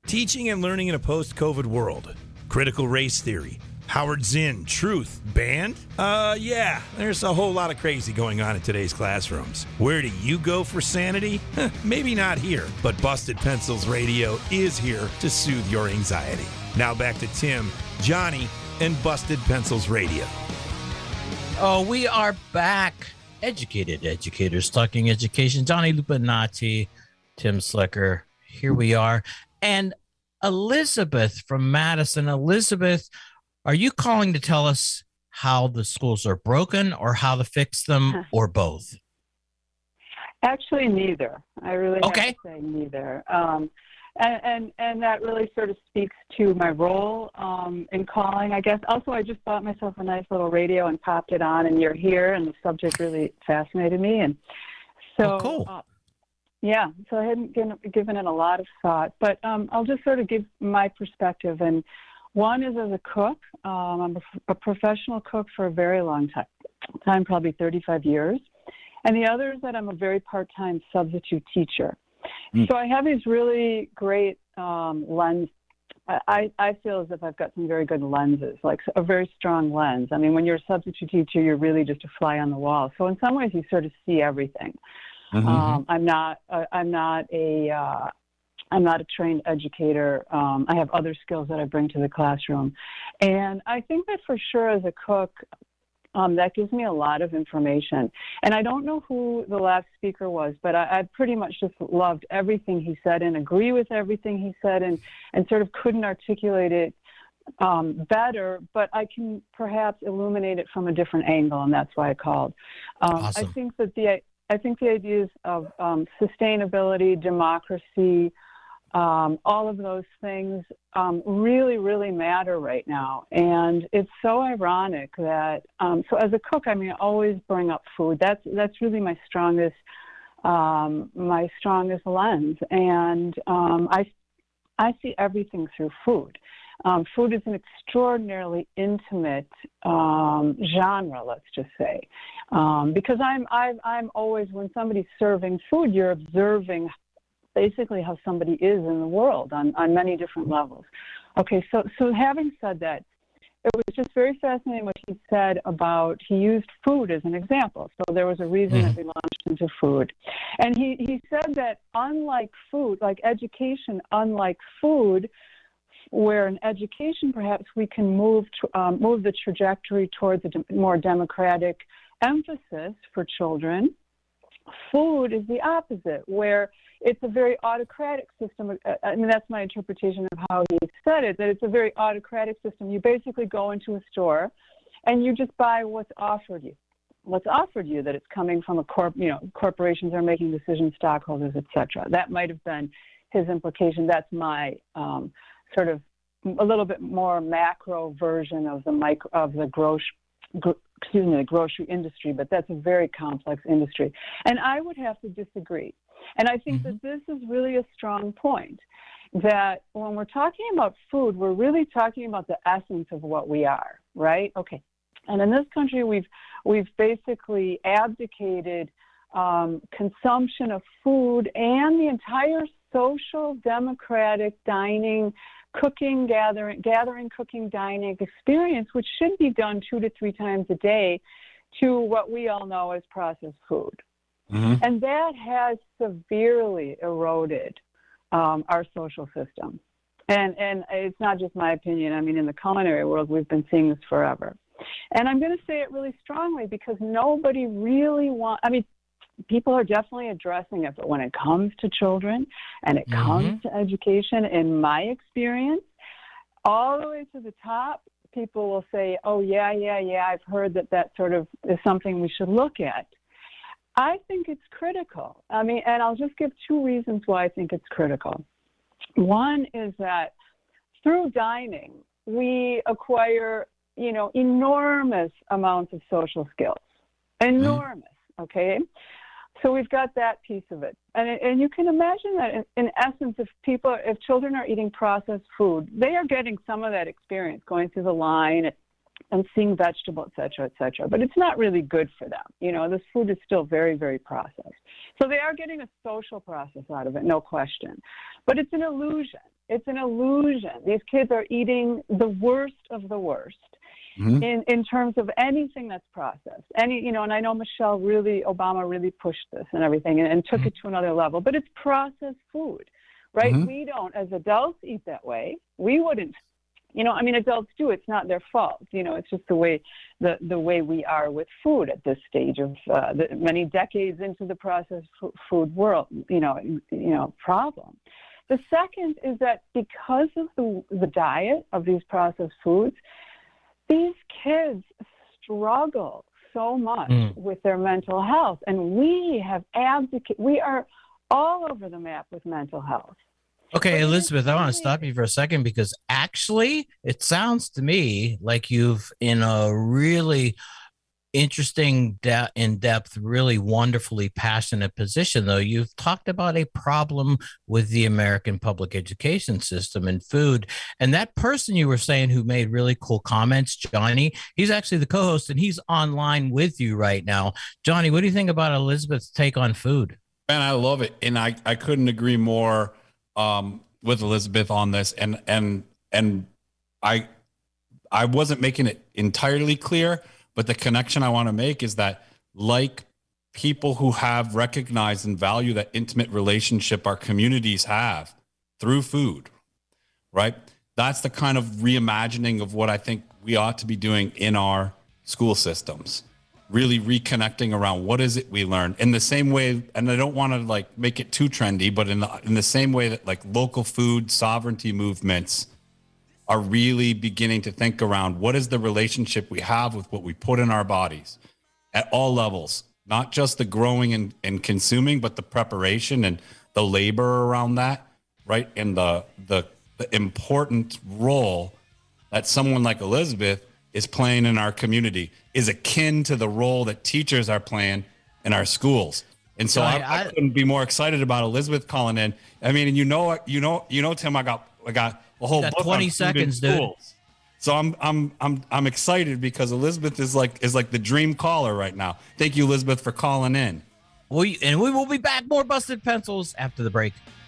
Teaching and learning in a post-COVID world. Critical race theory. Howard Zinn, truth, banned? Yeah, there's a whole lot of crazy going on in today's classrooms. Where do you go for sanity? Maybe not here, but Busted Pencils Radio is here to soothe your anxiety. Now back to Tim, Johnny, and Busted Pencils Radio. Oh, we are back. Educated educators talking education. Johnny Lupinati, Tim Slicker. Here we are. And Elizabeth from Madison. Elizabeth, are you calling to tell us how the schools are broken or how to fix them or both? Actually, neither. I really have Okay. to say neither. And that really sort of speaks to my role in calling, I guess. Also, I just bought myself a nice little radio and popped it on, and you're here, and the subject really fascinated me. And so, cool. Yeah, so I hadn't given it a lot of thought, but I'll just sort of give my perspective. And one is as a cook. I'm a professional cook for a very long time, probably 35 years. And the other is that I'm a very part-time substitute teacher. So I have these really great lens. I feel as if I've got some very good lenses, like a very strong lens. I mean, when you're a substitute teacher, you're really just a fly on the wall. So in some ways, you sort of see everything. I'm not a trained educator. I have other skills that I bring to the classroom. And I think that for sure as a cook, that gives me a lot of information. And I don't know who the last speaker was, but I pretty much just loved everything he said and agree with everything he said and sort of couldn't articulate it better, but I can perhaps illuminate it from a different angle, and that's why I called. Awesome. I think the ideas of sustainability, democracy, all of those things really, really matter right now. And it's so ironic that, so as a cook, I mean, I always bring up food. That's really my strongest lens. And I see everything through food. Food is an extraordinarily intimate genre, let's just say, because I'm always, when somebody's serving food, you're observing basically how somebody is in the world on many different levels. Okay, so having said that, it was just very fascinating what he said about, he used food as an example. So there was a reason that we launched into food. And he said that unlike food, like education, unlike food, where in education perhaps we can move the trajectory towards a more democratic emphasis for children, food is the opposite, where it's a very autocratic system. I mean, that's my interpretation of how he said it, that it's a very autocratic system. You basically go into a store and you just buy what's offered you. What's offered you, that it's coming from corporations are making decisions, stockholders, etc. That might have been his implication. That's my sort of a little bit more macro version of the grocery industry, but that's a very complex industry. And I would have to disagree. And I think that this is really a strong point, that when we're talking about food, we're really talking about the essence of what we are, right? Okay. And in this country, we've basically abdicated consumption of food and the entire social democratic dining, cooking, gathering, cooking, dining experience, which should be done 2 to 3 times a day, to what we all know as processed food. And that has severely eroded our social system. And it's not just my opinion. I mean, in the culinary world, we've been seeing this forever. And I'm going to say it really strongly because nobody really people are definitely addressing it, but when it comes to children and it comes to education, in my experience, all the way to the top, people will say, oh, yeah, I've heard that sort of is something we should look at. I think it's critical. I mean, and I'll just give 2 reasons why I think it's critical. One is that through dining, we acquire, enormous amounts of social skills. Enormous, okay? So we've got that piece of it. And you can imagine that in essence, if children are eating processed food, they are getting some of that experience going through the line and seeing vegetable, et cetera, et cetera. But it's not really good for them. This food is still very, very processed. So they are getting a social process out of it, no question. But it's an illusion. It's an illusion. These kids are eating the worst of the worst in terms of anything that's processed. And I know Obama really pushed this and everything and took it to another level. But it's processed food, right? We don't, as adults, eat that way. We wouldn't. Adults do. It's not their fault. It's just the way we are with food at this stage of many decades into the processed food world. Problem. The second is that because of the diet of these processed foods, these kids struggle so much with their mental health, and we are all over the map with mental health. Okay, Elizabeth, I want to stop you for a second because actually it sounds to me like you've, in a really interesting, in-depth, really wonderfully passionate position, though, you've talked about a problem with the American public education system and food. And that person you were saying who made really cool comments, Johnny, he's actually the co-host and he's online with you right now. Johnny, what do you think about Elizabeth's take on food? Man, I love it. And I couldn't agree more with Elizabeth on this, and I wasn't making it entirely clear, but the connection I want to make is that, like people who have recognized and value that intimate relationship our communities have through food, right? That's the kind of reimagining of what I think we ought to be doing in our school systems. Really reconnecting around what is it we learn in the same way. And I don't want to make it too trendy, but in the same way that local food sovereignty movements are really beginning to think around what is the relationship we have with what we put in our bodies at all levels, not just the growing and consuming, but the preparation and the labor around that, right? And the important role that someone like Elizabeth is playing in our community is akin to the role that teachers are playing in our schools. And so I couldn't be more excited about Elizabeth calling in. I mean, and Tim, I got a whole book 20 on seconds, dude. So I'm excited because Elizabeth is like the dream caller right now. Thank you, Elizabeth, for calling in. We will be back. More Busted Pencils after the break.